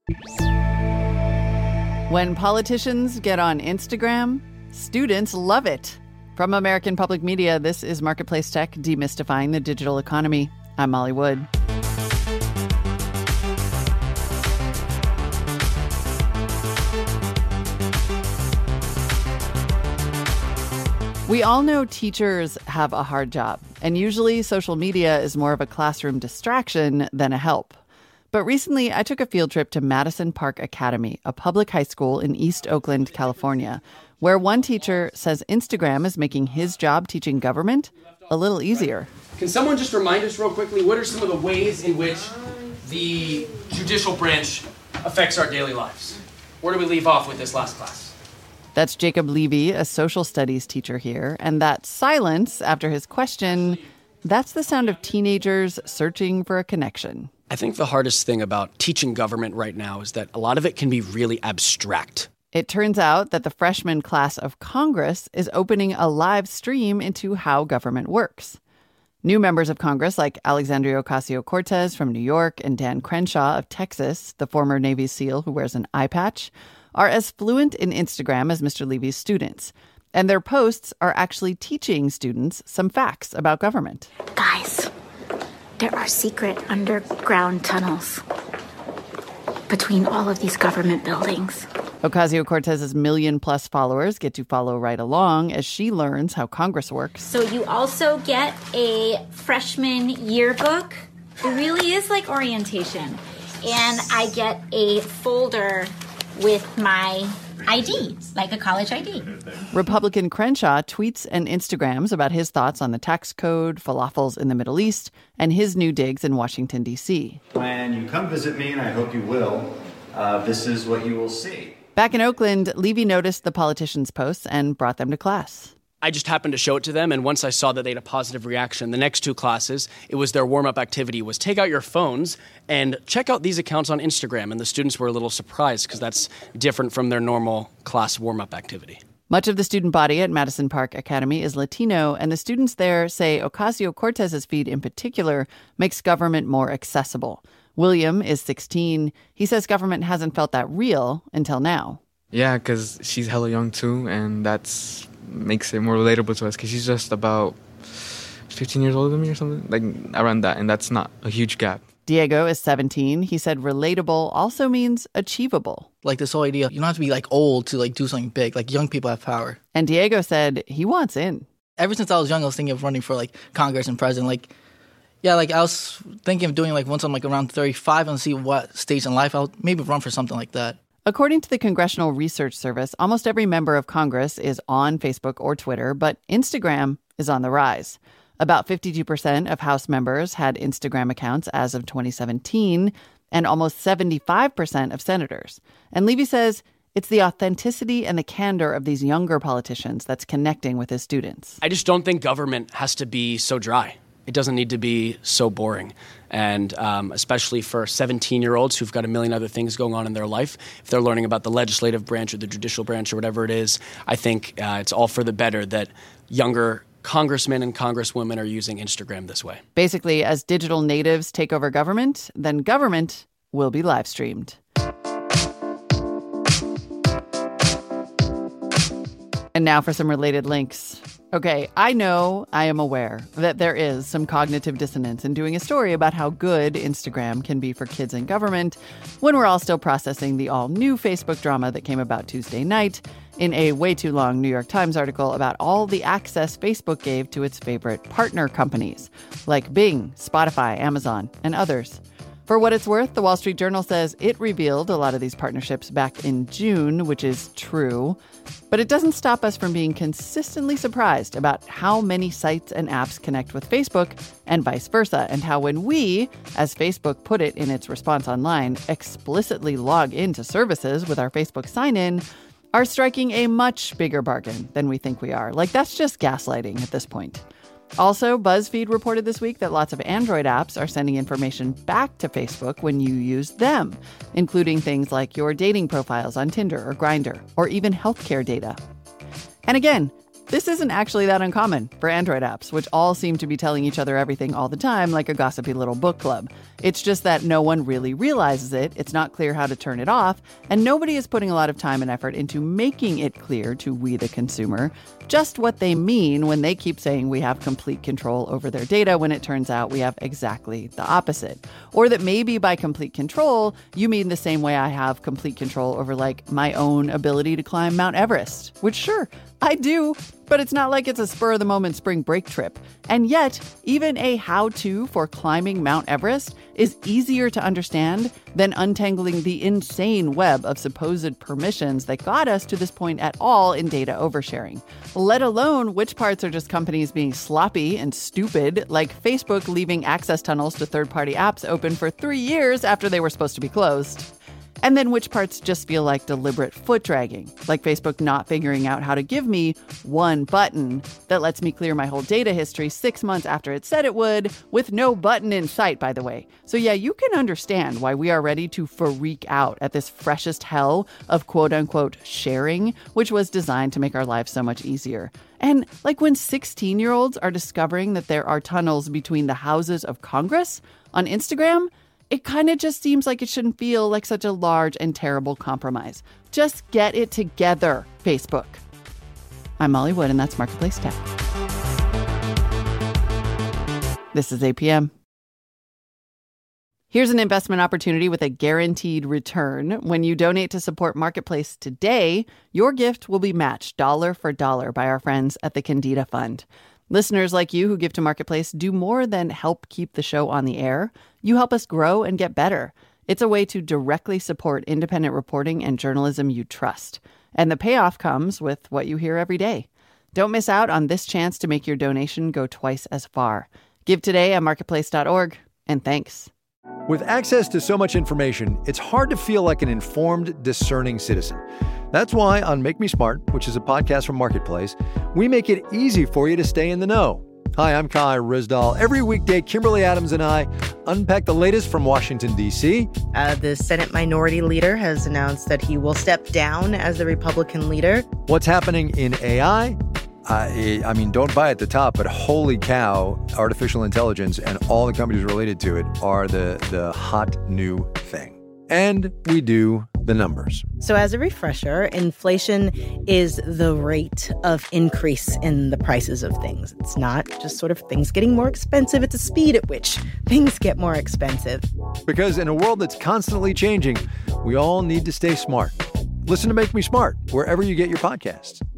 When politicians get on Instagram, students love it. From American Public Media, this is Marketplace Tech, demystifying the digital economy. I'm Molly Wood. We all know teachers have a hard job, and usually social media is more of a classroom distraction than a help. But recently, I took a field trip to Madison Park Academy, a public high school in East Oakland, California, where one teacher says Instagram is making his job teaching government a little easier. Can someone just remind us real quickly, what are some of the ways in which the judicial branch affects our daily lives? Where do we leave off with this last class? That's Jacob Levy, a social studies teacher here. And that silence after his question, that's the sound of teenagers searching for a connection. I think the hardest thing about teaching government right now is that a lot of it can be really abstract. It turns out that the freshman class of Congress is opening a live stream into how government works. New members of Congress like Alexandria Ocasio-Cortez from New York and Dan Crenshaw of Texas, the former Navy SEAL who wears an eye patch, are as fluent in Instagram as Mr. Levy's students. And their posts are actually teaching students some facts about government. Guys, there are secret underground tunnels between all of these government buildings. Ocasio-Cortez's million-plus followers get to follow right along as she learns how Congress works. So you also get a freshman yearbook. It really is like orientation. And I get a folder with my ID, like a college ID. Republican Crenshaw tweets and Instagrams about his thoughts on the tax code, falafels in the Middle East, and his new digs in Washington, D.C. When you come visit me, and I hope you will, this is what you will see. Back in Oakland, Levy noticed the politicians' posts and brought them to class. I just happened to show it to them, and once I saw that they had a positive reaction, the next two classes, it was their warm-up activity was take out your phones and check out these accounts on Instagram. And the students were a little surprised because that's different from their normal class warm-up activity. Much of the student body at Madison Park Academy is Latino, and the students there say Ocasio-Cortez's feed in particular makes government more accessible. William is 16. He says government hasn't felt that real until now. Yeah, because she's hella young too, and that's makes it more relatable to us because she's just about 15 years older than me or something, like around that, and that's not a huge gap. Diego is 17. He said relatable also means achievable. Like this whole idea, you don't have to be like old to like do something big. Like young people have power. And Diego said he wants in. Ever since I was young, I was thinking of running for like Congress and president. Like, yeah, like I was thinking of doing like once I'm like around 35 and see what stage in life I'll maybe run for something like that. According to the Congressional Research Service, almost every member of Congress is on Facebook or Twitter, but Instagram is on the rise. About 52% of House members had Instagram accounts as of 2017, and almost 75% of senators. And Levy says it's the authenticity and the candor of these younger politicians that's connecting with his students. I just don't think government has to be so dry. It doesn't need to be so boring. And especially for 17-year-olds who've got a million other things going on in their life, if they're learning about the legislative branch or the judicial branch or whatever it is, I think it's all for the better that younger congressmen and congresswomen are using Instagram this way. Basically, as digital natives take over government, then government will be live streamed. And now for some related links. Okay, I know, I am aware that there is some cognitive dissonance in doing a story about how good Instagram can be for kids in government when we're all still processing the all-new Facebook drama that came about Tuesday night in a way too long New York Times article about all the access Facebook gave to its favorite partner companies, like Bing, Spotify, Amazon, and others. For what it's worth, the Wall Street Journal says it revealed a lot of these partnerships back in June, which is true. But it doesn't stop us from being consistently surprised about how many sites and apps connect with Facebook and vice versa, and how when we, as Facebook put it in its response online, explicitly log into services with our Facebook sign-in, are striking a much bigger bargain than we think we are. Like, that's just gaslighting at this point. Also, BuzzFeed reported this week that lots of Android apps are sending information back to Facebook when you use them, including things like your dating profiles on Tinder or Grindr, or even healthcare data. And again, This isn't actually that uncommon for Android apps, which all seem to be telling each other everything all the time like a gossipy little book club. It's just that no one really realizes it, it's not clear how to turn it off, and nobody is putting a lot of time and effort into making it clear to we the consumer just what they mean when they keep saying we have complete control over their data when it turns out we have exactly the opposite. Or that maybe by complete control, you mean the same way I have complete control over like my own ability to climb Mount Everest, which sure, I do, but it's not like it's a spur-of-the-moment spring break trip. And yet, even a how-to for climbing Mount Everest is easier to understand than untangling the insane web of supposed permissions that got us to this point at all in data oversharing, let alone which parts are just companies being sloppy and stupid, like Facebook leaving access tunnels to third-party apps open for 3 years after they were supposed to be closed. And then which parts just feel like deliberate foot dragging, like Facebook not figuring out how to give me one button that lets me clear my whole data history 6 months after it said it would, with no button in sight, by the way. So yeah, you can understand why we are ready to freak out at this freshest hell of quote-unquote sharing, which was designed to make our lives so much easier. And like when 16-year-olds are discovering that there are tunnels between the houses of Congress on Instagram, it kind of just seems like it shouldn't feel like such a large and terrible compromise. Just get it together, Facebook. I'm Molly Wood, and that's Marketplace Tech. This is APM. Here's an investment opportunity with a guaranteed return. When you donate to support Marketplace today, your gift will be matched dollar for dollar by our friends at the Candida Fund. Listeners like you who give to Marketplace do more than help keep the show on the air. You help us grow and get better. It's a way to directly support independent reporting and journalism you trust. And the payoff comes with what you hear every day. Don't miss out on this chance to make your donation go twice as far. Give today at marketplace.org, and thanks. With access to so much information, it's hard to feel like an informed, discerning citizen. That's why on Make Me Smart, which is a podcast from Marketplace, we make it easy for you to stay in the know. Hi, I'm Kai Rizdal. Every weekday, Kimberly Adams and I unpack the latest from Washington, D.C. The Senate Minority Leader has announced that he will step down as the Republican leader. What's happening in AI? I mean, don't buy at the top, but holy cow, artificial intelligence and all the companies related to it are the hot new thing. And we do the numbers. So as a refresher, inflation is the rate of increase in the prices of things. It's not just sort of things getting more expensive. It's a speed at which things get more expensive. Because in a world that's constantly changing, we all need to stay smart. Listen to Make Me Smart wherever you get your podcasts.